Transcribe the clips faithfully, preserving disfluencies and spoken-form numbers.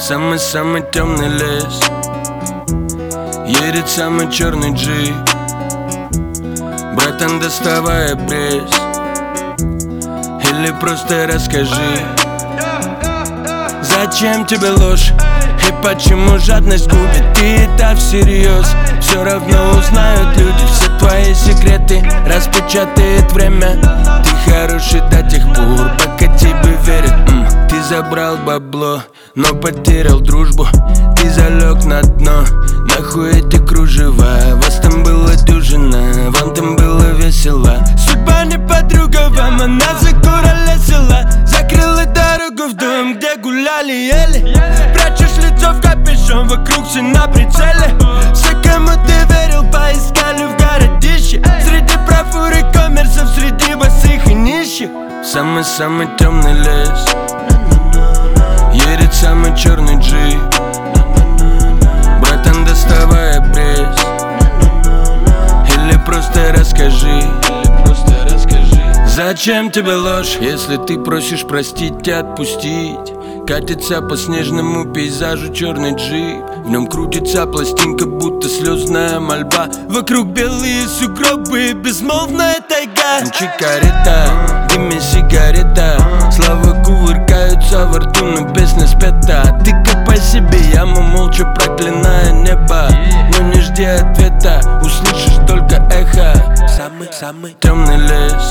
Самый-самый темный лес, едет самый черный джип. Братан, доставай пресс, или просто расскажи, зачем тебе ложь и почему жадность губит? Ты это всерьез, все равно узнают люди все твои секреты, распечатает время. Ты хороший до тех пор, пока тебе верят. М, Ты забрал бабло, но потерял дружбу. Ты залег на дно, нахуй эти кружева. Вас там была дюжина, вам там было весело. Судьба не подруга вам, она закуролесила. Закрыла дорогу в дом, где гуляли ели. Прячешь лицо в капюшон, вокруг все на прицеле. Все, кому ты верил, поискали в городище. Среди профур и коммерсов, среди босых и нищих. Самый-самый темный лес, едет самый черный джип. Братан, доставай пресс, или просто расскажи, зачем тебе ложь, если ты просишь простить и отпустить? Катится по снежному пейзажу черный джип. В нем крутится пластинка, будто слезная мольба. Вокруг белые сугробы, безмолвная тайга. Чикарета, дыми сигарета. Слова кувыркаются во рту, но песня спета. Ты копай себе яму, молча проклиная небо. Но не жди ответа, услышишь только эхо. Самый-самый темный лес,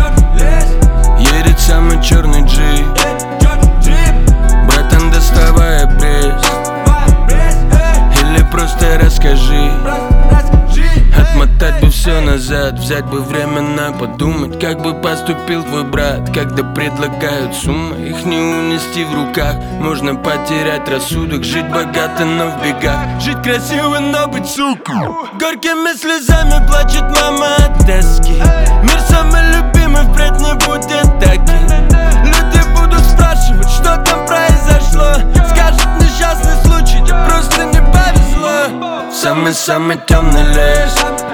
едет самый черный джип. Братан, доставай пресс, или просто расскажи. Отмотать бы все назад, взять бы временно подумать, как бы поступил твой брат, когда предлагают суммы. Их не унести в руках, можно потерять рассудок. Жить богато, но в бегах, жить красиво, но быть сукой. Горькими слезами плачет мама от тоски. Мир самый любимый впредь не будет таким. Люди будут спрашивать, что там произошло. Скажут, несчастный случай, тебе просто не повезло. Самый-самый темный лес,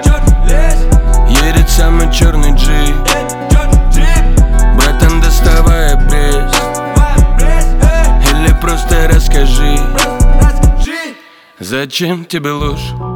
едет самый черный джип. Братан, доставай пресс, или просто расскажи, зачем тебе ложь